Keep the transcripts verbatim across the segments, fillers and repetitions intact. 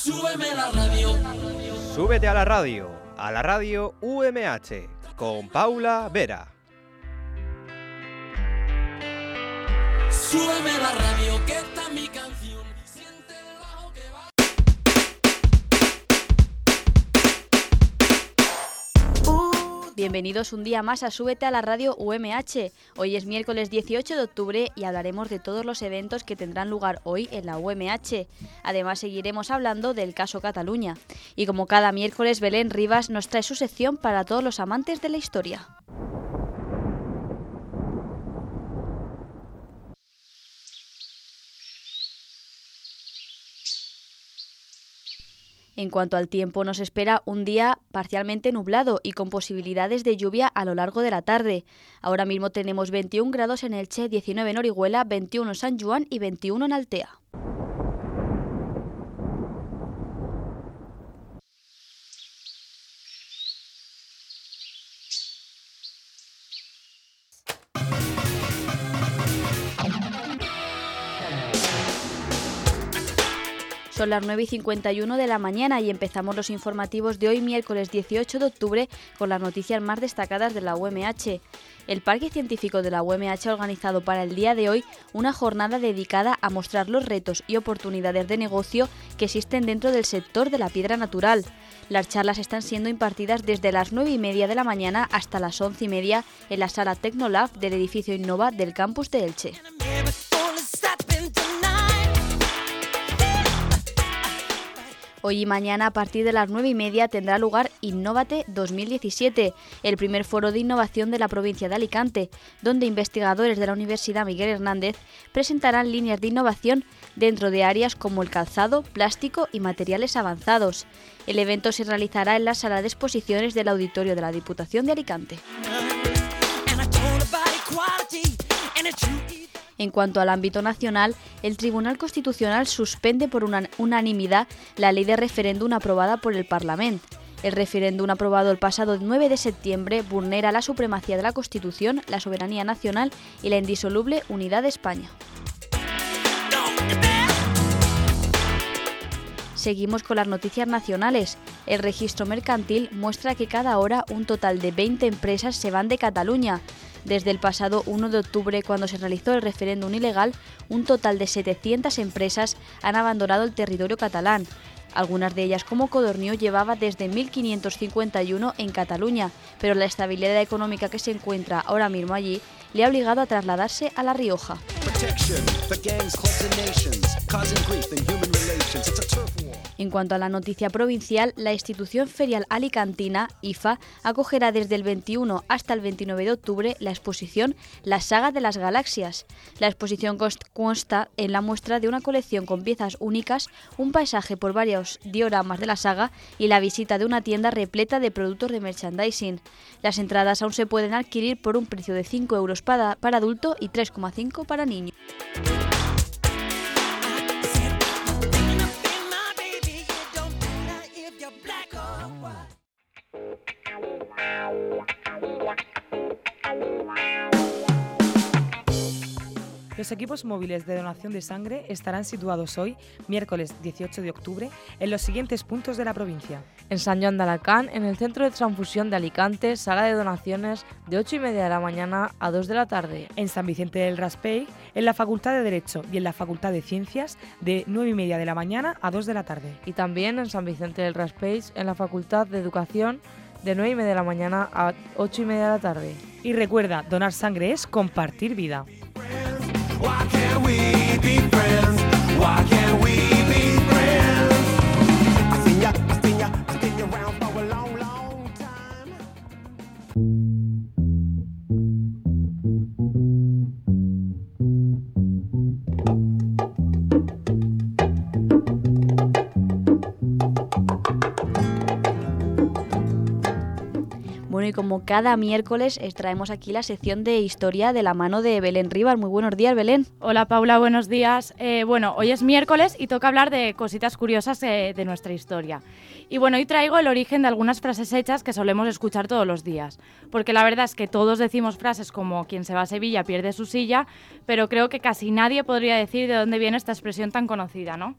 Súbeme la radio. Súbete a la radio, a la radio U M H, con Paula Vera. Súbeme la radio, que esta es mi canción. Siente el bajo que va. Bienvenidos un día más a Súbete a la radio U M H. Hoy es miércoles dieciocho de octubre y hablaremos de todos los eventos que tendrán lugar hoy en la U M H. Además seguiremos hablando del caso Cataluña. Y como cada miércoles, Belén Rivas nos trae su sección para todos los amantes de la historia. En cuanto al tiempo, nos espera un día parcialmente nublado y con posibilidades de lluvia a lo largo de la tarde. Ahora mismo tenemos veintiún grados en Elche, diecinueve en Orihuela, veintiuno en San Juan y veintiuno en Altea. Son las nueve y cincuenta y uno de la mañana y empezamos los informativos de hoy miércoles dieciocho de octubre con las noticias más destacadas de la U M H. El Parque Científico de la U M H ha organizado para el día de hoy una jornada dedicada a mostrar los retos y oportunidades de negocio que existen dentro del sector de la piedra natural. Las charlas están siendo impartidas desde las nueve y media de la mañana hasta las once y media en la sala Tecnolab del edificio Innova del campus de Elche. Hoy y mañana a partir de las nueve y media tendrá lugar Innóvate dos mil diecisiete, el primer foro de innovación de la provincia de Alicante, donde investigadores de la Universidad Miguel Hernández presentarán líneas de innovación dentro de áreas como el calzado, plástico y materiales avanzados. El evento se realizará en la sala de exposiciones del auditorio de la Diputación de Alicante. En cuanto al ámbito nacional, el Tribunal Constitucional suspende por una unanimidad la ley de referéndum aprobada por el Parlamento. El referéndum aprobado el pasado nueve de septiembre vulnera la supremacía de la Constitución, la soberanía nacional y la indisoluble unidad de España. Seguimos con las noticias nacionales. El registro mercantil muestra que cada hora un total de veinte empresas se van de Cataluña. Desde el pasado uno de octubre, cuando se realizó el referéndum ilegal, un total de setecientas empresas han abandonado el territorio catalán. Algunas de ellas, como Codorniu, llevaba desde mil quinientos cincuenta y uno en Cataluña, pero la estabilidad económica que se encuentra ahora mismo allí le ha obligado a trasladarse a La Rioja. En cuanto a la noticia provincial, la institución ferial alicantina, I F A, acogerá desde el veintiuno hasta el veintinueve de octubre la exposición La Saga de las Galaxias. La exposición consta en la muestra de una colección con piezas únicas, un paisaje por varios dioramas de la saga y la visita de una tienda repleta de productos de merchandising. Las entradas aún se pueden adquirir por un precio de cinco euros para, para adulto y tres coma cinco para niño. Los equipos móviles de donación de sangre estarán situados hoy, miércoles dieciocho de octubre, en los siguientes puntos de la provincia. En Sant Joan d'Alacant, en el Centro de Transfusión de Alicante, sala de donaciones de ocho y media de la mañana a dos de la tarde. En San Vicente del Raspeig, en la Facultad de Derecho y en la Facultad de Ciencias, de nueve y media de la mañana a dos de la tarde. Y también en San Vicente del Raspeig, en la Facultad de Educación, de nueve y media de la mañana a ocho y media de la tarde. Y recuerda, donar sangre es compartir vida. Why can't we be friends? Why can't we be friends? I seen ya, I seen ya, I seen ya around for a long, long time. Bueno, y como cada miércoles traemos aquí la sección de historia de la mano de Belén Rivas. Muy buenos días, Belén. Hola, Paula, buenos días. Eh, bueno, hoy es miércoles y toca hablar de cositas curiosas eh, de nuestra historia. Y bueno, hoy traigo el origen de algunas frases hechas que solemos escuchar todos los días. Porque la verdad es que todos decimos frases como quien se va a Sevilla pierde su silla, pero creo que casi nadie podría decir de dónde viene esta expresión tan conocida, ¿no?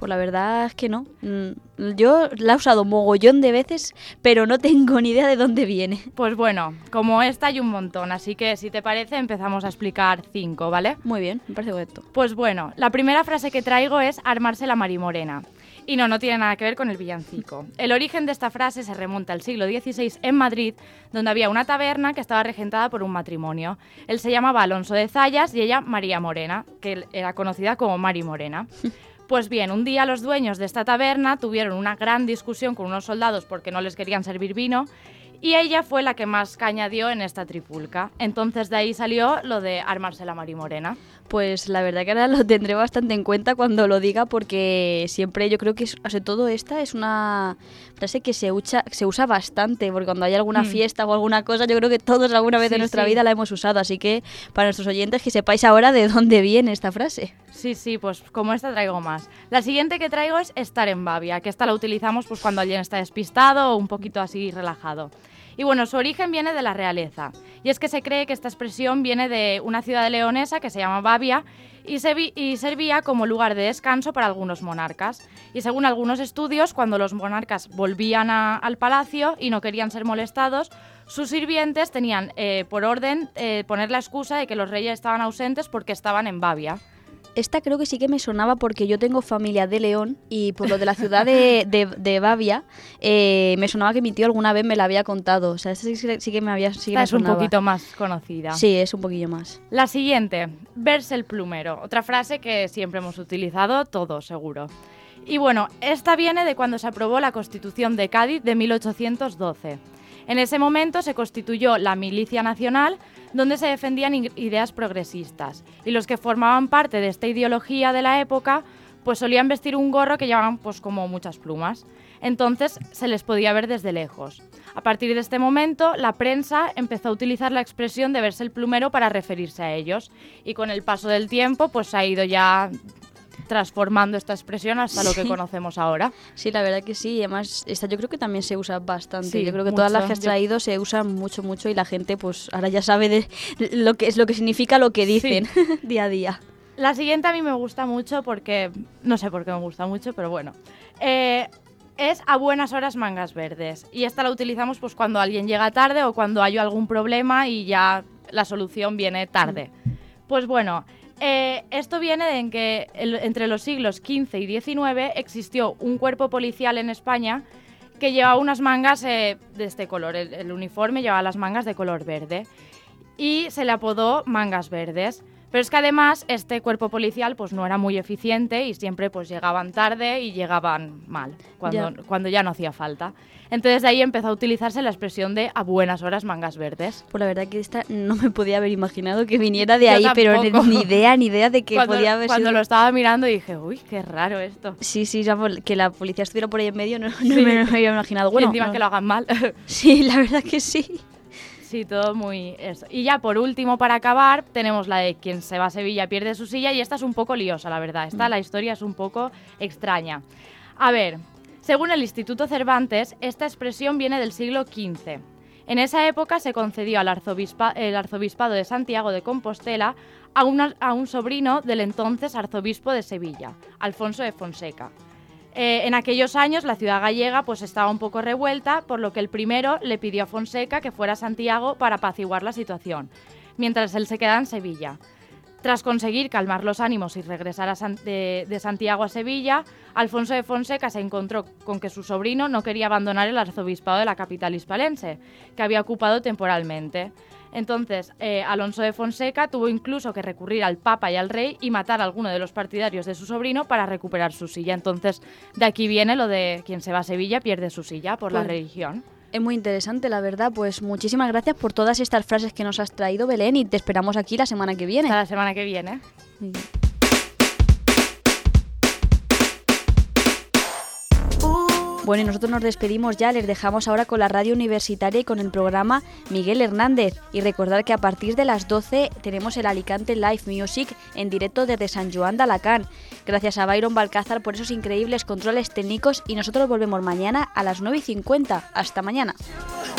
Pues la verdad es que no. Mm, Yo la he usado mogollón de veces, pero no tengo ni idea de dónde viene. Pues bueno, como esta hay un montón, así que si te parece empezamos a explicar cinco, ¿vale? Muy bien, me parece correcto. Pues bueno, la primera frase que traigo es armarse la marimorena. Y no, no tiene nada que ver con el villancico. El origen de esta frase se remonta al siglo dieciséis en Madrid, donde había una taberna que estaba regentada por un matrimonio. Él se llamaba Alonso de Zayas y ella María Morena, que era conocida como Mari Morena. Pues bien, un día los dueños de esta taberna tuvieron una gran discusión con unos soldados porque no les querían servir vino y ella fue la que más caña dio en esta trifulca. Entonces de ahí salió lo de armarse la Mari Morena. Pues la verdad que ahora lo tendré bastante en cuenta cuando lo diga porque siempre yo creo que, es, sobre todo esta es una frase que se usa, se usa bastante porque cuando hay alguna Mm. fiesta o alguna cosa yo creo que todos alguna vez Sí, en nuestra sí. vida la hemos usado, así que para nuestros oyentes que sepáis ahora de dónde viene esta frase. Sí, sí, pues como esta traigo más. La siguiente que traigo es estar en babia, que esta la utilizamos pues cuando alguien está despistado o un poquito así relajado. Y bueno, su origen viene de la realeza. Y es que se cree que esta expresión viene de una ciudad leonesa que se llama Babia y, se vi- y servía como lugar de descanso para algunos monarcas. Y según algunos estudios, cuando los monarcas volvían a- al palacio y no querían ser molestados, sus sirvientes tenían eh, por orden eh, poner la excusa de que los reyes estaban ausentes porque estaban en Babia. Esta creo que sí que me sonaba porque yo tengo familia de León y por lo de la ciudad de, de, de Babia eh, me sonaba que mi tío alguna vez me la había contado. O sea, esta sí, sí- sí que me había sí que Esta me es un sonaba. poquito más conocida. Sí, es un poquillo más. La siguiente, verse el plumero. Otra frase que siempre hemos utilizado todos, seguro. Y bueno, esta viene de cuando se aprobó la Constitución de Cádiz de mil ochocientos doce. En ese momento se constituyó la Milicia Nacional, donde se defendían i- ideas progresistas. Y los que formaban parte de esta ideología de la época, pues solían vestir un gorro que llevaban pues como muchas plumas. Entonces se les podía ver desde lejos. A partir de este momento, la prensa empezó a utilizar la expresión de verse el plumero para referirse a ellos. Y con el paso del tiempo, pues se ha ido ya transformando esta expresión hasta lo que Sí. conocemos ahora. Sí, la verdad que sí. Además, esta yo creo que también se usa bastante. Sí, yo creo que todas las mucho. que has Yo- traído se usan mucho, mucho y la gente pues ahora ya sabe de lo que es lo que significa lo que dicen día a día. La siguiente a mí me gusta mucho porque, no sé por qué me gusta mucho, pero bueno, eh, es a buenas horas mangas verdes. Y esta la utilizamos pues cuando alguien llega tarde o cuando hay algún problema y ya la solución viene tarde. Pues bueno, eh, esto viene de en que el- entre los siglos quince y diecinueve existió un cuerpo policial en España que llevaba unas mangas eh, de este color. El, el uniforme llevaba las mangas de color verde y se le apodó mangas verdes. Pero es que además este cuerpo policial pues no era muy eficiente y siempre pues llegaban tarde y llegaban mal, cuando Ya. cuando ya no hacía falta. Entonces de ahí empezó a utilizarse la expresión de a buenas horas mangas verdes. Pues la verdad que esta no me podía haber imaginado que viniera de Yo ahí, pero ni, tampoco. ni idea, ni idea de que cuando podía haber cuando sido... lo estaba mirando dije, uy, qué raro esto. Sí, sí, ya, pues, que la policía estuviera por ahí en medio no, no Sí. me lo había imaginado. y Bueno, encima no. que lo hagan mal. Sí, la verdad que sí. Sí, todo muy eso. Y ya por último, para acabar, tenemos la de quien se va a Sevilla pierde su silla y esta es un poco liosa, la verdad. Esta, la historia es un poco extraña. A ver, según el Instituto Cervantes, esta expresión viene del siglo quince. En esa época se concedió al arzobispa, el arzobispado de Santiago de Compostela a, una- a un sobrino del entonces arzobispo de Sevilla, Alfonso de Fonseca. Eh, en aquellos años la ciudad gallega pues estaba un poco revuelta, por lo que el primero le pidió a Fonseca que fuera a Santiago para apaciguar la situación, mientras él se quedaba en Sevilla. Tras conseguir calmar los ánimos y regresar a San- de, de Santiago a Sevilla, Alfonso de Fonseca se encontró con que su sobrino no quería abandonar el arzobispado de la capital hispalense, que había ocupado temporalmente. Entonces, eh, Alonso de Fonseca tuvo incluso que recurrir al Papa y al Rey y matar a alguno de los partidarios de su sobrino para recuperar su silla. Entonces, de aquí viene lo de quien se va a Sevilla pierde su silla por la Pues- religión. Es muy interesante, la verdad. Pues muchísimas gracias por todas estas frases que nos has traído, Belén, y te esperamos aquí la semana que viene. Hasta la semana que viene. Bueno, y nosotros nos despedimos ya, les dejamos ahora con la radio universitaria y con el programa Miguel Hernández. Y recordar que a partir de las doce tenemos el Alicante Live Music en directo desde San Joan de Alacant. Gracias a Byron Balcázar por esos increíbles controles técnicos y nosotros volvemos mañana a las nueve y cincuenta. Hasta mañana.